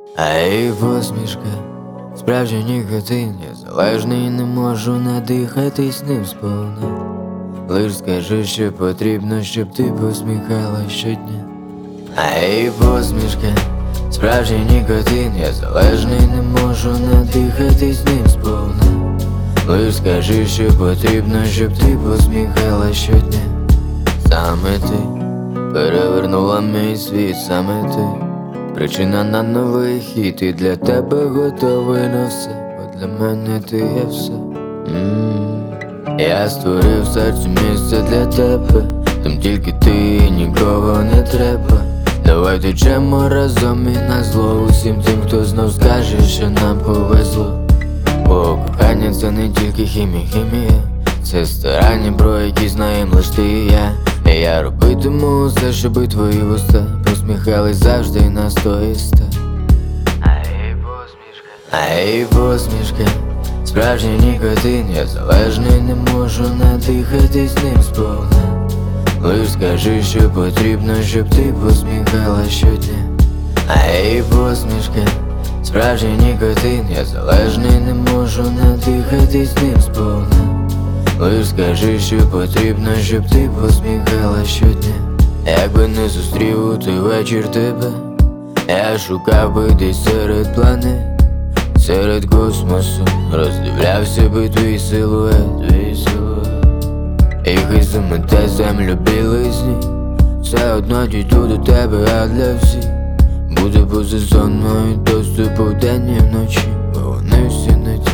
Ей, посмішка, справжній нікотин, я залежний, не можу надихатись ним сповна. Лиш скажи, що потрібно, щоб ти посміхалась щодня. Ей, посмішка, справжній нікотин, я залежний, не можу надихатись ним сповна. Лиш скажи, що потрібно, щоб ти посміхалась щодня. Саме ти перевернула мій світ, саме ти причина на новий хід, і для тебе готовий на все, бо для мене ти є все. Я створив в серці місце для тебе, там тільки ти і нікого не треба. Давай течемо разом і на зло усім тим, хто знов скаже, що нам повезло. Бо кохання це не тільки хімія, це старання, про які знаєм лиш ти і я. І я робитиму все, щоби твої вуста посміхались завжди на 100 і 100. Ей, посмішка, справжній нікотин, я залежний, не можу надихатись ним сповна. Лиш скажи, що потрібно, щоб ти посміхалась щодня. Ей, посмішка, справжній нікотин, я залежний, не можу надихатись ним сповна. Лиш скажи, що потрібно, щоб ти посміхалась щодня. Якби не зустрів у той вечір тебе, я шукав би десь серед планет, серед космосу, роздивлявся би твій силует, твій силует. І хай замете землю білизні, все одно дійду до тебе, а для всіх буде поза зоною доступу вдень і вночі, бо вони всі не ті.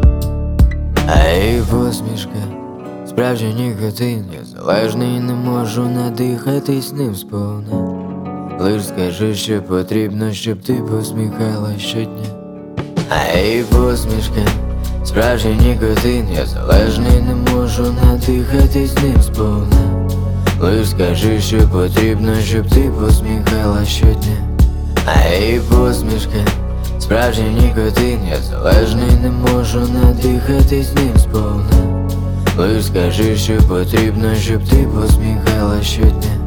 Ей, посмішка, справжній нікотин, я залежний, не можу надихатись ним сповна. Лиш скажи, що потрібно, щоб ти посміхалась щодня. Ей, посмішка, справжній нікотин, я залежний, не можу надихатись ним сповна. Лиш скажи, що потрібно, щоб ти посміхалась щодня. Ей, посмішка, справжній нікотин, я залежний, не можу надихатись ним сповна. Лиш скажи, що потрібно, щоб ти посміхалась щодня.